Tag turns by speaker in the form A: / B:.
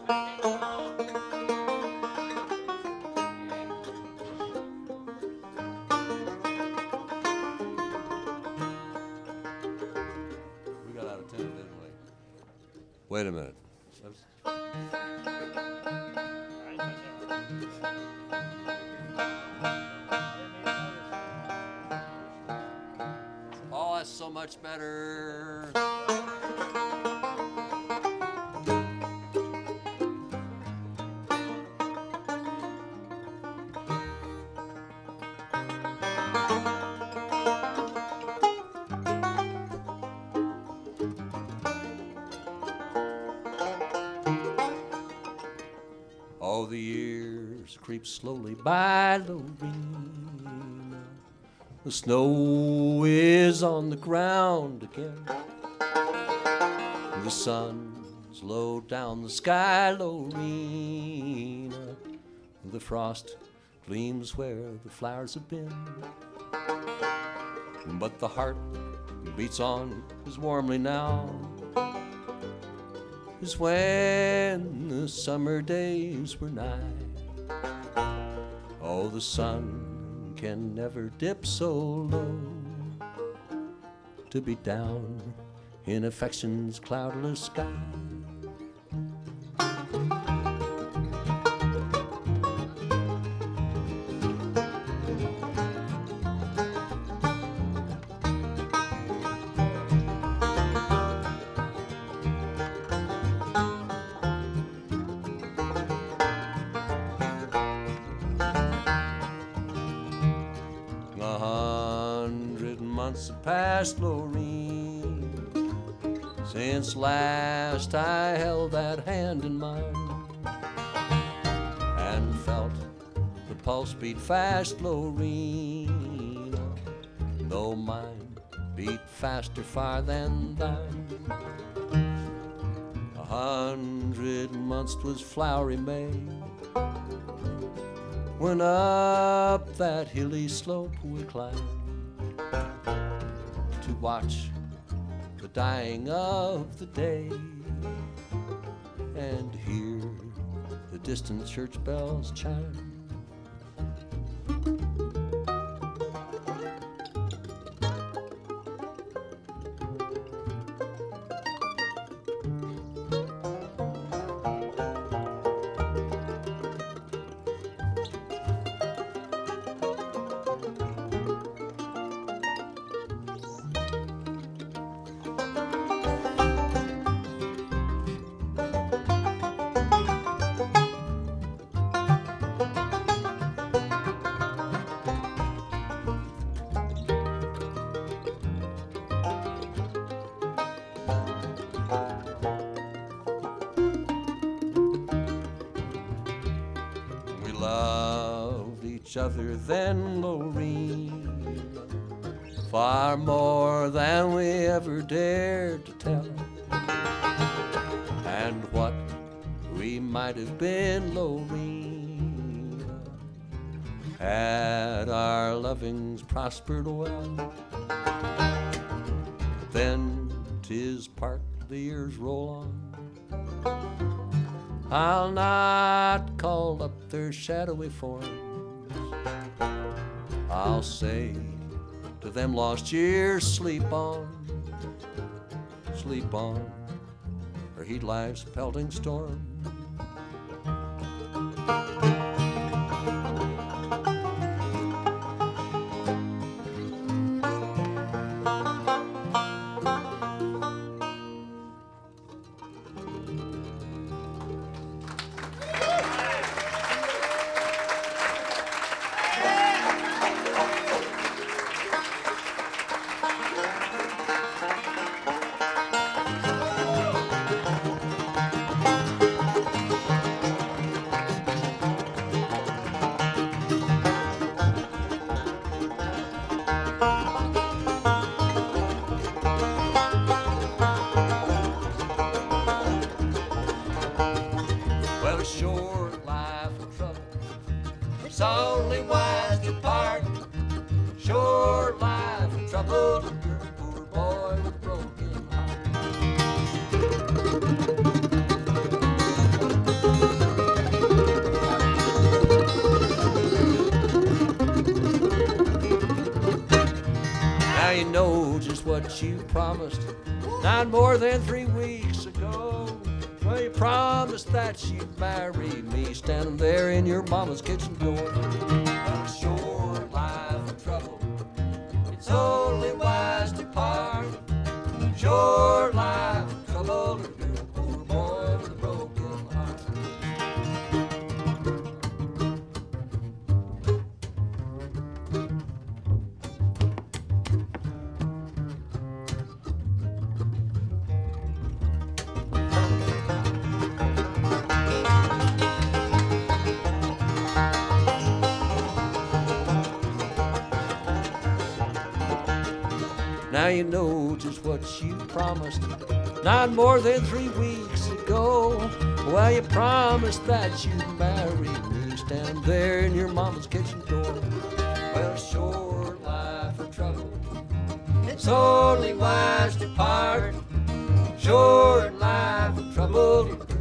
A: We got out of tune, didn't we? Wait a minute. Oh, that's so much better. Oh, the years creep slowly by, Lorena. The snow is on the ground again. The sun's low down the sky, Lorena. The frost gleams where the flowers have been. But the heart beats on as warmly now as when the summer days were nigh. Oh, the sun can never dip so low to be down in affection's cloudless sky. Past, Lorene, since last I held that hand in mine and felt the pulse beat fast, Lorene, though mine beat faster far than thine. 100 months 'twas flowery May when up that hilly slope we climbed to watch the dying of the day and hear the distant church bells chime. Other than Lorene, far more than we ever dared to tell, and what we might have been, Lorene, had our lovings prospered well. But then 'tis part the years roll on, I'll not call up their shadowy forms. I'll say to them lost years, sleep on, or heed life's pelting storm. just what you promised not more than 3 weeks ago. Well, you promised that you'd marry me, standing there in your mama's kitchen door. A short life of trouble, it's only wise to part. Short life of trouble to do a poor boy with a broken heart. Now you know just what you promised not more than 3 weeks ago. Well, you promised that you'd marry me, standing there in your mama's kitchen door. Well, short life of trouble, it's only wise to part. Short life of trouble.